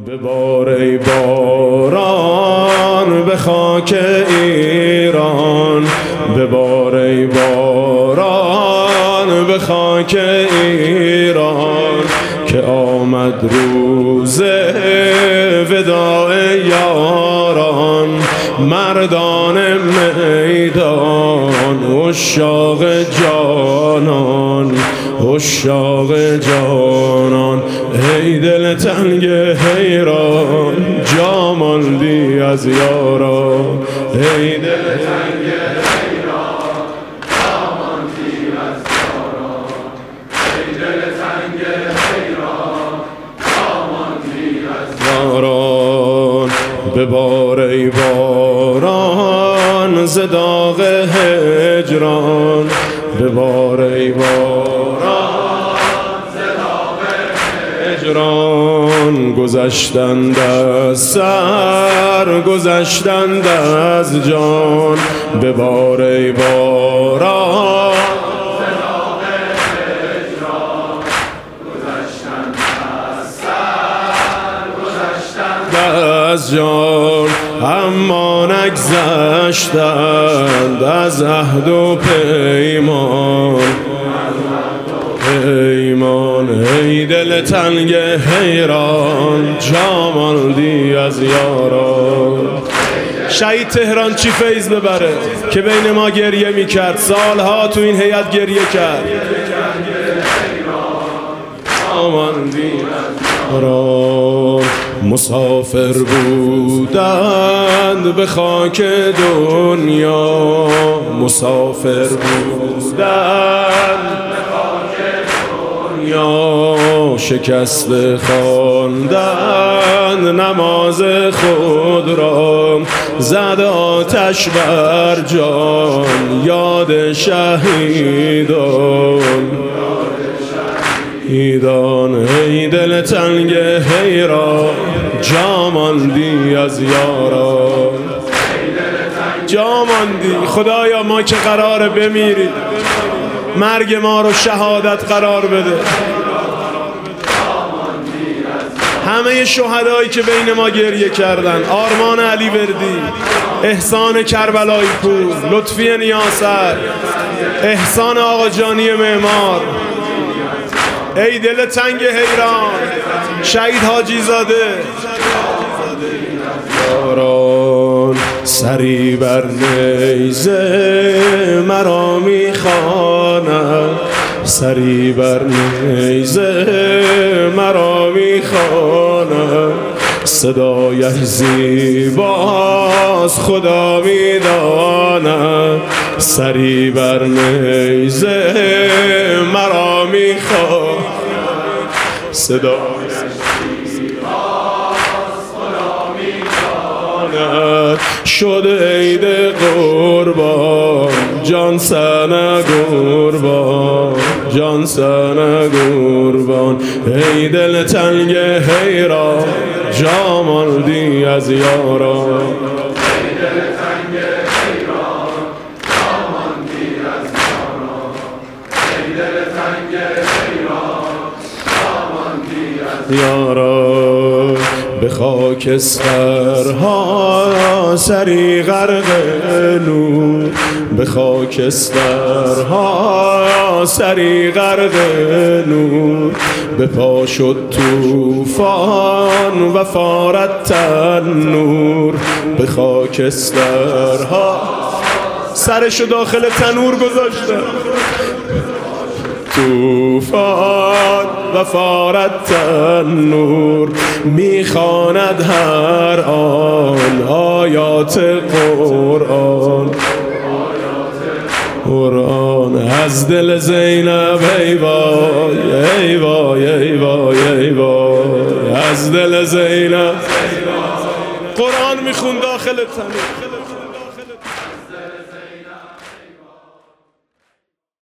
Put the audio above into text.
ببار ای باران به خاک ایران، ببار ای باران به خاک ایران، که آمد روز وداع یاران. مردان میدان عشاق جانان، عشاق جانان، ای دل تنگ حیران جا ماندی از یاران. ای دل تنگ حیران جا ماندی از یاران، ای دل تنگ حیران جا ماندی از یاران. ببار ای باران ز داغ هجران، ببار ای باران ز داغ هجران. گذشتند از سر گذشتند از جان، ببار ای باران ز داغ هجران. گذشتند از سر گذشتند از جان، اما نگذشتند از عهد و پیمان. پیمان ای دل تنگ حیران جا ماندی از یاران. شهید تهران چی فیض ببره که بین ما گریه میکرد، سالها تو این هیئت گریه کرد. جا ماندی از یاران. مسافر بودند به خاک دنیا، مسافر بودند به خاک دنیا. شکست خواندند نماز خود را، زد آتش بر جان یاد شهیدان. ایدان ای دل تنگ حیران جا ماندی از یاران. جا ماندی. خدایا ما که قراره بمیریم، مرگ ما رو شهادت قرار بده. همه شهدایی که بین ما گریه کردن، آرمان علی وردی، احسان کربلایی پور، لطفی نیاسر، احسان آقا جانی معمار، ای دل تنگ حیران شهید حاجی زاده. یاران سری بر نیزه مرا میخواند، سری بر نیزه مرا میخواند. صدایش زیباست خدا میداند، سری بر نیزه مرا میخواند. صدایش زیباست خدا میداند. شد عید قربان جان سنه قربان، جان سنه قربان. ای دل تنگ حیران جا ماندی از یاران. ای دل تنگ حیران جا ماندی از یاران، ای دل تنگ حیران جا ماندی از یاران. به خاکسترها سری غرق نور، به خاکسترها سری غرق نور. به پا شد طوفان و فارت تنور، به خاکسترها سرشو داخل تنور گذاشته. طوفان و فارت تنور، میخواند هر آن آیات قرآن. قرآن از دل زینب ای وای ای وای ای وای ای وای، از دل زینب قرآن میخون داخل تنور.